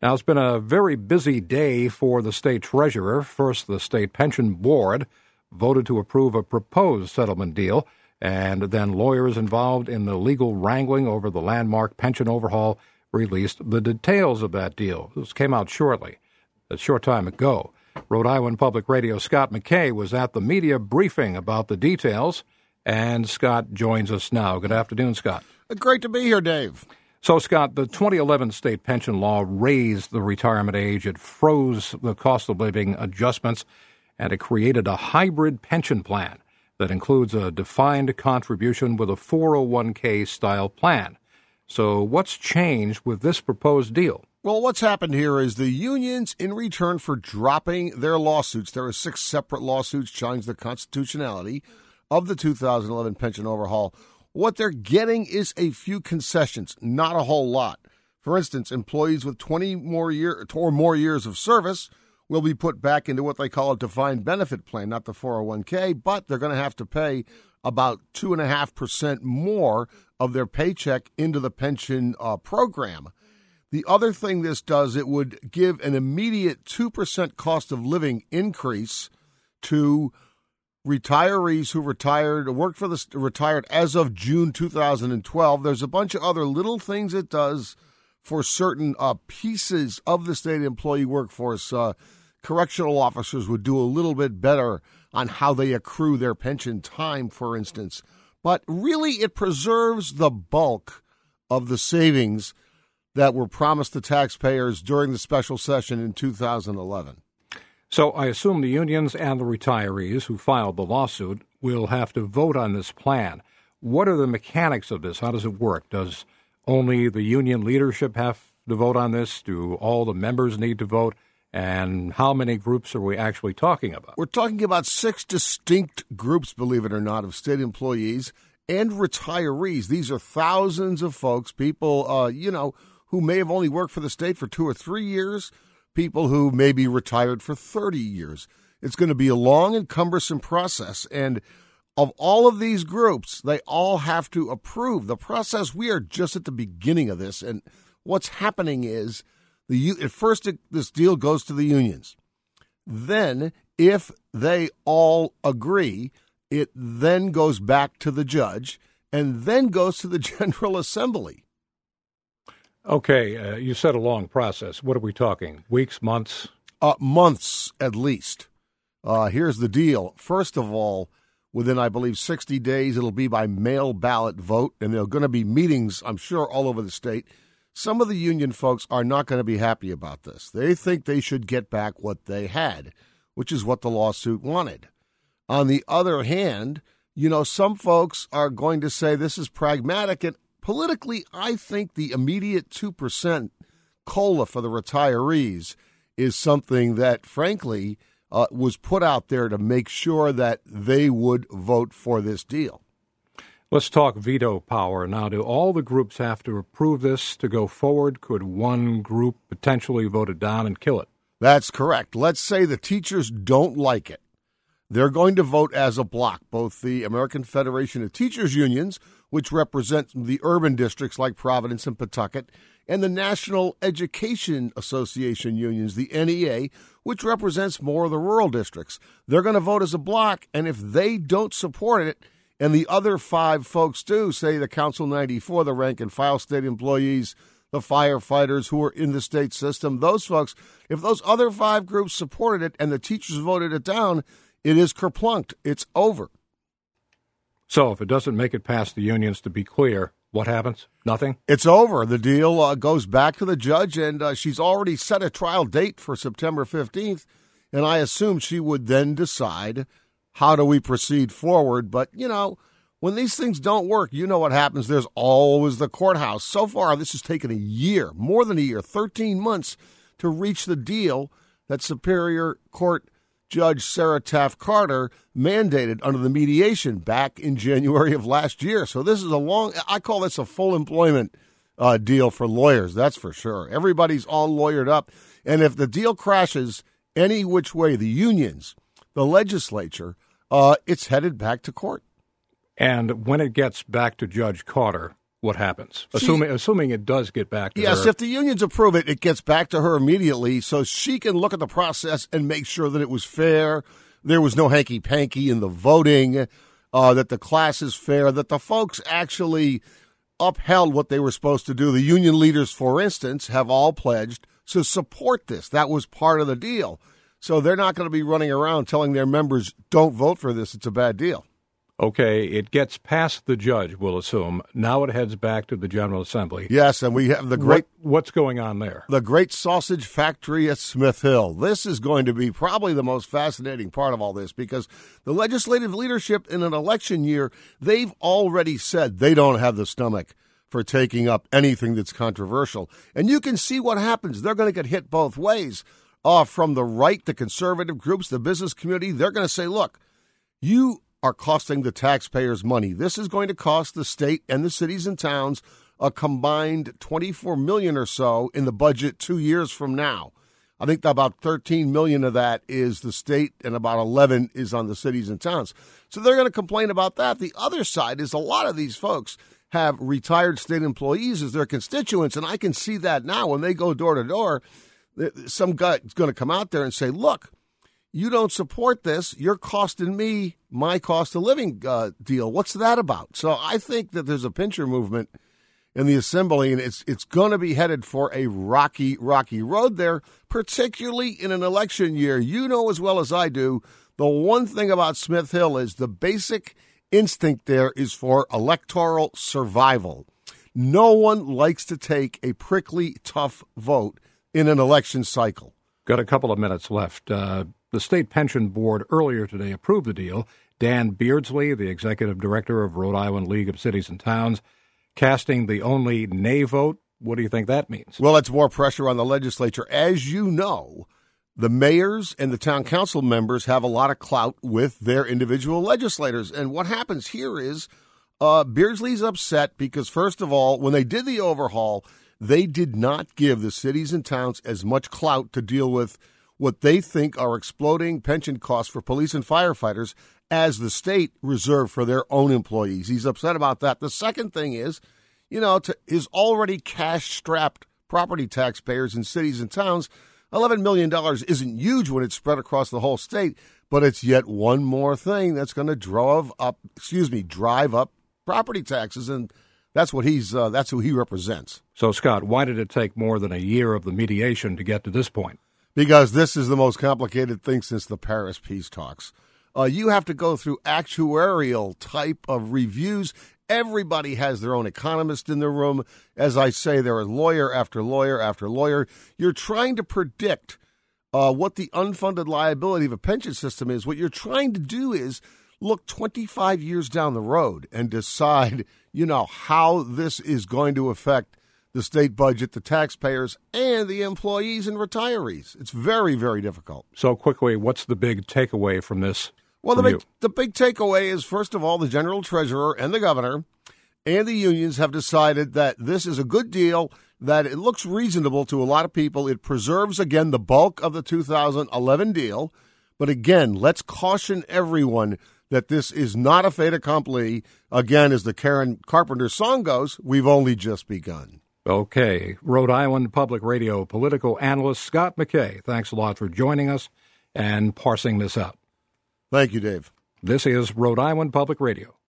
Now, it's been a very busy day for the state treasurer. First, the state pension board voted to approve a proposed settlement deal, and then lawyers involved in the legal wrangling over the landmark pension overhaul released the details of that deal. This came out a short time ago. Rhode Island Public Radio Scott McKay was at the media briefing about the details, and Scott joins us now. Good afternoon, Scott. Great to be here, Dave. So, Scott, the 2011 state pension law raised the retirement age. It froze the cost of living adjustments, and it created a hybrid pension plan that includes a defined contribution with a 401k style plan. So what's changed with this proposed deal? Well, what's happened here is the unions, in return for dropping their lawsuits, there are 6 separate lawsuits challenging the constitutionality of the 2011 pension overhaul. What they're getting is a few concessions, not a whole lot. For instance, employees with 20 more years of service will be put back into what they call a defined benefit plan, not the 401k, but they're going to have to pay about 2.5% more of their paycheck into the pension program. The other thing this does, it would give an immediate 2% cost of living increase to retirees who retired as of June 2012. There's a bunch of other little things it does for certain pieces of the state employee workforce. Correctional officers would do a little bit better on how they accrue their pension time, for instance. But really, it preserves the bulk of the savings that were promised to taxpayers during the special session in 2011. So I assume the unions and the retirees who filed the lawsuit will have to vote on this plan. What are the mechanics of this? How does it work? Does only the union leadership have to vote on this? Do all the members need to vote? And how many groups are we actually talking about? We're talking about 6 distinct groups, believe it or not, of state employees and retirees. These are thousands of folks, people, who may have only worked for the state for 2 or 3 years, people who may be retired for 30 years. It's going to be a long and cumbersome process. And of all of these groups, they all have to approve the process. We are just at the beginning of this. And what's happening is this deal goes to the unions. Then, if they all agree, it then goes back to the judge and then goes to the General Assembly. Okay, you said a long process. What are we talking? Weeks, months? Months, at least. Here's the deal. First of all, within, I believe, 60 days, it'll be by mail ballot vote, and there are going to be meetings, I'm sure, all over the state. Some of the union folks are not going to be happy about this. They think they should get back what they had, which is what the lawsuit wanted. On the other hand, some folks are going to say this is pragmatic, and politically, I think the immediate 2% COLA for the retirees is something that, frankly, was put out there to make sure that they would vote for this deal. Let's talk veto power. Now, do all the groups have to approve this to go forward? Could one group potentially vote it down and kill it? That's correct. Let's say the teachers don't like it. They're going to vote as a block. Both the American Federation of Teachers Unions, which represent the urban districts like Providence and Pawtucket, and the National Education Association unions, the NEA, which represents more of the rural districts. They're going to vote as a block, and if they don't support it, and the other 5 folks do, say the Council 94, the rank and file state employees, the firefighters who are in the state system, those folks, if those other 5 groups supported it and the teachers voted it down, it is kerplunked. It's over. So if it doesn't make it past the unions, to be clear, what happens? Nothing? It's over. The deal goes back to the judge, and she's already set a trial date for September 15th, and I assume she would then decide how do we proceed forward. But, when these things don't work, you know what happens. There's always the courthouse. So far, this has taken a year, more than a year, 13 months to reach the deal that Superior Court Judge Sarah Taft Carter mandated under the mediation back in January of last year. So this is I call this a full employment deal for lawyers, that's for sure. Everybody's all lawyered up. And if the deal crashes any which way, the unions, the legislature, it's headed back to court. And when it gets back to Judge Carter, what happens, assuming it does get back to her. Yes, if the unions approve it, it gets back to her immediately, so she can look at the process and make sure that it was fair, there was no hanky-panky in the voting, that the class is fair, that the folks actually upheld what they were supposed to do. The union leaders, for instance, have all pledged to support this. That was part of the deal. So they're not going to be running around telling their members, don't vote for this, it's a bad deal. Okay, it gets past the judge, we'll assume. Now it heads back to the General Assembly. Yes, and we have the great... What's going on there? The great sausage factory at Smith Hill. This is going to be probably the most fascinating part of all this, because the legislative leadership in an election year, they've already said they don't have the stomach for taking up anything that's controversial. And you can see what happens. They're going to get hit both ways. From the right, the conservative groups, the business community, they're going to say, look, you are costing the taxpayers money. This is going to cost the state and the cities and towns a combined $24 million or so in the budget 2 years from now. I think about $13 million of that is the state and about $11 is on the cities and towns. So they're going to complain about that. The other side is a lot of these folks have retired state employees as their constituents, and I can see that now when they go door to door. Some guy's going to come out there and say, look, you don't support this. You're costing me my cost of living deal. What's that about? So I think that there's a pincher movement in the assembly, and it's going to be headed for a rocky road there, particularly in an election year. You know as well as I do, the one thing about Smith Hill is the basic instinct there is for electoral survival. No one likes to take a prickly, tough vote in an election cycle. Got a couple of minutes left. The State Pension Board earlier today approved the deal. Dan Beardsley, the executive director of Rhode Island League of Cities and Towns, casting the only nay vote. What do you think that means? Well, it's more pressure on the legislature. As you know, the mayors and the town council members have a lot of clout with their individual legislators. And what happens here is Beardsley's upset because, first of all, when they did the overhaul, they did not give the cities and towns as much clout to deal with what they think are exploding pension costs for police and firefighters as the state reserved for their own employees. He's upset about that. The second thing is, to his already cash-strapped property taxpayers in cities and towns, $11 million isn't huge when it's spread across the whole state, but it's yet one more thing that's going to drive up property taxes, and that's who he represents. So, Scott, why did it take more than a year of the mediation to get to this point? Because this is the most complicated thing since the Paris peace talks. You have to go through actuarial type of reviews. Everybody has their own economist in the room. As I say, there is lawyer after lawyer after lawyer. You're trying to predict what the unfunded liability of a pension system is. What you're trying to do is look 25 years down the road and decide, how this is going to affect the state budget, the taxpayers, and the employees and retirees. It's very, very difficult. So quickly, what's the big takeaway from this? Well, the big takeaway is, first of all, the general treasurer and the governor and the unions have decided that this is a good deal, that it looks reasonable to a lot of people. It preserves, again, the bulk of the 2011 deal. But again, let's caution everyone that this is not a fait accompli. Again, as the Karen Carpenter song goes, we've only just begun. Okay. Rhode Island Public Radio political analyst Scott McKay, thanks a lot for joining us and parsing this out. Thank you, Dave. This is Rhode Island Public Radio.